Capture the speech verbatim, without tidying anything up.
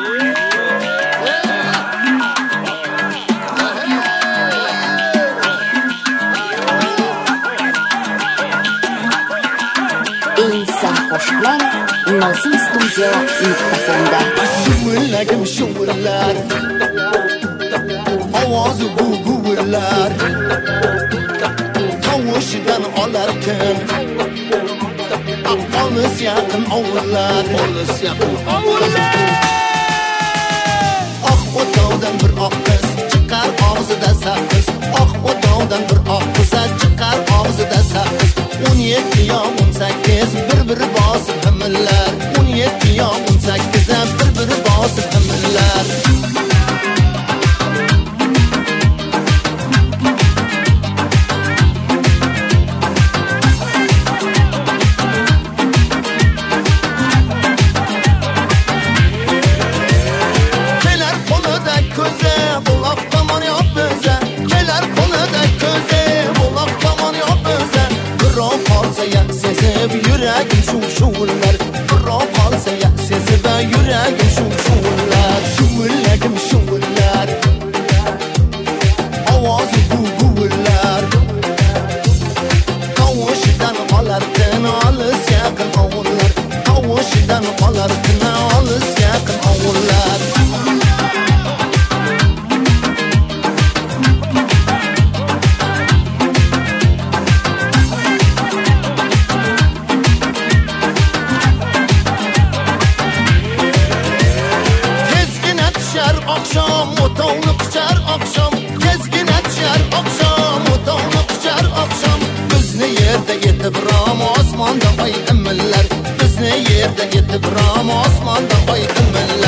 qo'shiqlar Nosim studio mikrofonda. Shuvillagim shuvillar, ovozi bu-buvillar, tovushidan olarkan olis yaqin ovullar, olis yaqin ovullar. Oq o'tovdan bir oq qiz chiqar og'zida sakkiz, oq o'tovdan bir oq qiz chiqar og'zida sakkiz. o'n yetti yo o'n sakkiz bir-bir bosib himillar, o'n yetti yo o'n sakkiz bir-bir bosib himillar. Kelar qo'lida ko'zi buloq tomon yopiza, kelar qo'lida ko'zi buloq tomon yopiza. Birov qolsa ya sezib yuragim shuv-shuvlar, birov qolsa ya sezib yuragim shuv-shuvlar. Shuvillagim shuvlar, ovozi bu-buvillar, tovushidan olarkan olis yaqin ovullar, tovushidan olarkan olis yaqin ovullar. Oqshom o'tovni quchar oqshom, kezgina tushar oqshom o'tovni quchar oqshom. Bizni yerda yetib rom osmonda oy imillar, bizni yerda yetib rom osmonda oy imillar.